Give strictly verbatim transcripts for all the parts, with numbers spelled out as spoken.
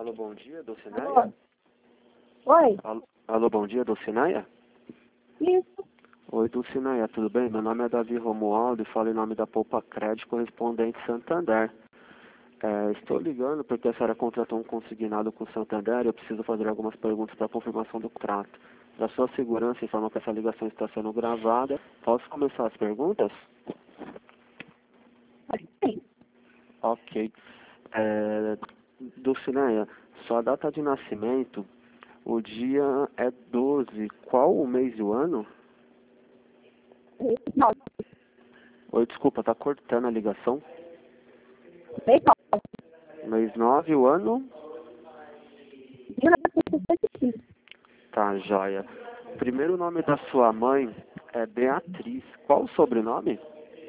Alô, bom dia, Dulcineia? Alô? Oi? Alô, alô, bom dia, Dulcineia? Isso. Oi, Dulcineia, tudo bem? Meu nome é Davi Romualdo e falo em nome da Poupa Crédito correspondente Santander. É, estou ligando porque a senhora contratou um consignado com o Santander e eu preciso fazer algumas perguntas para confirmação do contrato. Para sua segurança, informo que essa ligação está sendo gravada. Posso começar as perguntas? Sim. Ok. É, Dulcineia, sua data de nascimento, o dia é doze. Qual o mês e o ano? Não. Oi, desculpa, tá cortando a ligação. Legal. Mês nove, o ano? mil novecentos e sessenta e cinco. Tá, joia. Primeiro nome da sua mãe é Beatriz. Qual o sobrenome?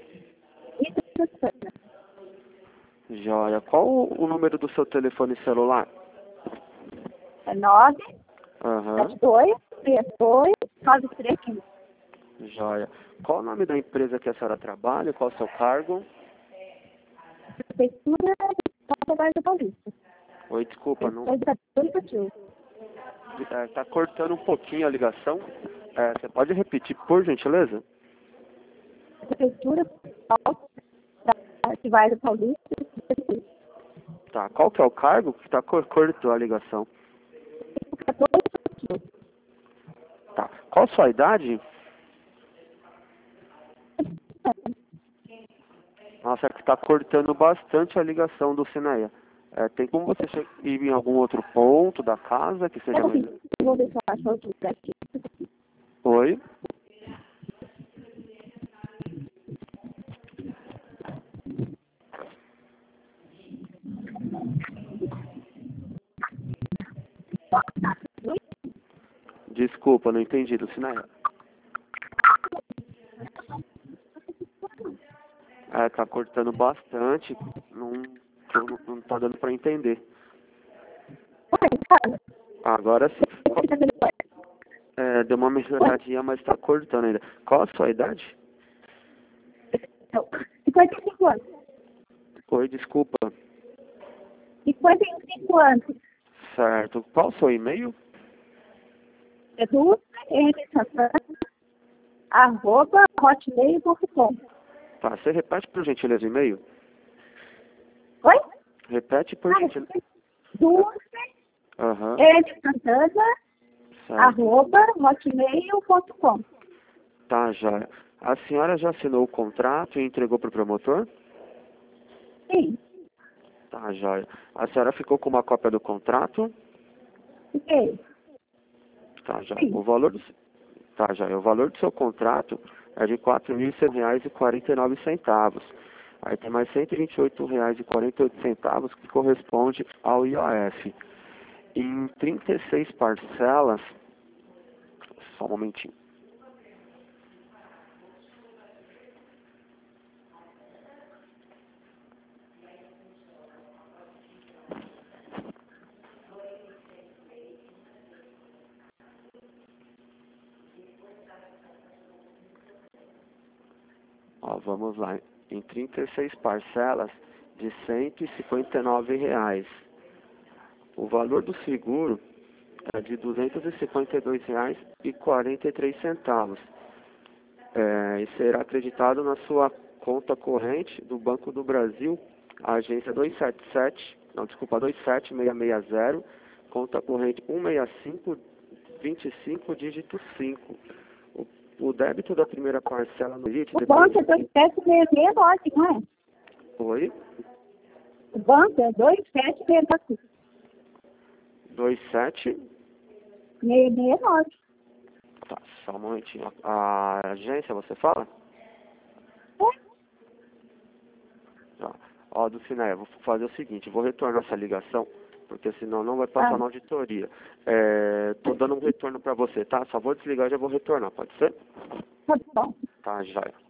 Isso. Joia. Qual o número do seu telefone celular? É nove, Aham. sete dois, três dois, nove três cinco. Joia. Qual o nome da empresa que a senhora trabalha? Qual o seu cargo? Prefeitura de Bairro Paulista. Oi, desculpa, não. Educador infantil. É, tá cortando um pouquinho a ligação. É, você pode repetir, por gentileza? Prefeitura de Bairro Paulista. Tá. Qual que é o cargo? Que tá cor cortou a ligação. Educador infantil. Tá. Qual a sua idade? Nossa, é que tá cortando bastante a ligação do Cineia. É, tem como você che- ir em algum outro ponto da casa que seja melhor? Vou ver se eu acho outro aqui. Oi? Desculpa, não entendi do Cineia. É, tá cortando bastante. Não, não, não tá dando pra entender. Oi, cara. Agora sim. Qual- É, deu uma melhoradinha, mas tá cortando ainda. Qual a sua idade? cinquenta e cinco anos. Oi, desculpa. cinquenta e cinco anos. Certo. Qual o seu e-mail? Edu, M. Santana, arroba, hotmail ponto com. Tá, você repete por gentileza o e-mail? Oi? Repete por Ah, gentileza. Dulce, Aham. M. Santana, Certo. arroba, hotmail ponto com. Tá, já. A senhora já assinou o contrato e entregou para o promotor? Sim, Tá, joia. A senhora ficou com uma cópia do contrato? fiquei. Tá, já. Sim. O valor do... Tá, já. O valor do seu contrato é de quatro mil e cem reais e quarenta e nove centavos. Aí tem mais cento e vinte e oito reais e quarenta e oito centavos que corresponde ao I O F. Em trinta e seis parcelas... Só um momentinho. Ó, vamos lá. Em trinta e seis parcelas de cento e cinquenta e nove reais. O valor do seguro é de duzentos e cinquenta e dois reais e quarenta e três centavos. É, e será acreditado na sua conta corrente do Banco do Brasil, a agência dois sete sete, não, desculpa, dois sete seis seis zero, conta corrente um seis cinco dois cinco, dígito cinco. O, o débito da primeira parcela no elite... O banco é dois sete seis seis nove, não é? Oi? O banco é dois sete seis nove. dois sete... seis seis nove. Tá, só um momentinho. A agência, você fala? Tá. Ó, do Cineia, vou fazer o seguinte, vou retornar essa ligação, porque senão não vai passar Ah. na auditoria. É, tô dando um retorno pra você, tá? Só vou desligar e já vou retornar, pode ser? Tá bom. Tá, já.